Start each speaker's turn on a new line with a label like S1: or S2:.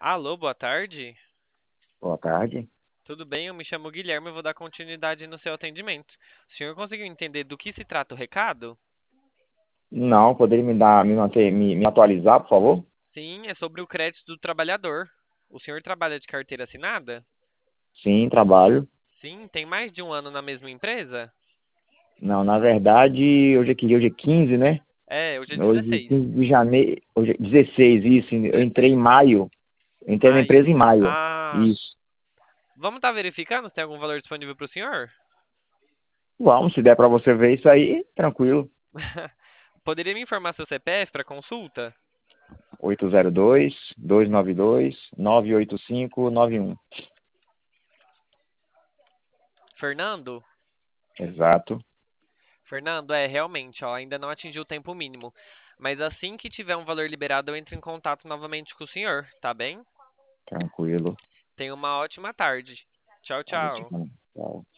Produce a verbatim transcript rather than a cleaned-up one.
S1: Alô, boa tarde.
S2: Boa tarde.
S1: Tudo bem? Eu me chamo Guilherme e vou dar continuidade no seu atendimento. O senhor conseguiu entender do que se trata o recado?
S2: Não, poderia me dar, me manter, me, me atualizar, por favor?
S1: Sim, é sobre o crédito do trabalhador. O senhor trabalha de carteira assinada?
S2: Sim, trabalho.
S1: Sim, tem mais de um ano na mesma empresa?
S2: Não, na verdade, hoje é que dia? Hoje é quinze, né?
S1: É, hoje é
S2: Hoje é
S1: dezesseis.
S2: quinze de janeiro, hoje é dezesseis, isso. Eu entrei em
S1: dezesseis.
S2: maio. Eu entrei na
S1: Maio.
S2: empresa em maio.
S1: Ah,
S2: Isso.
S1: vamos estar verificando se tem algum valor disponível para o senhor?
S2: Vamos, se der para você ver isso aí, tranquilo.
S1: Poderia me informar seu C P F para consulta?
S2: oito zero dois, dois nove dois, nove oito cinco nove um.
S1: Fernando?
S2: Exato.
S1: Fernando, é realmente, ó, ainda não atingiu o tempo mínimo. Mas assim que tiver um valor liberado, eu entro em contato novamente com o senhor, tá bem?
S2: Tranquilo.
S1: Tenha uma ótima tarde. Tchau, tchau.
S2: Ótimo. Tchau.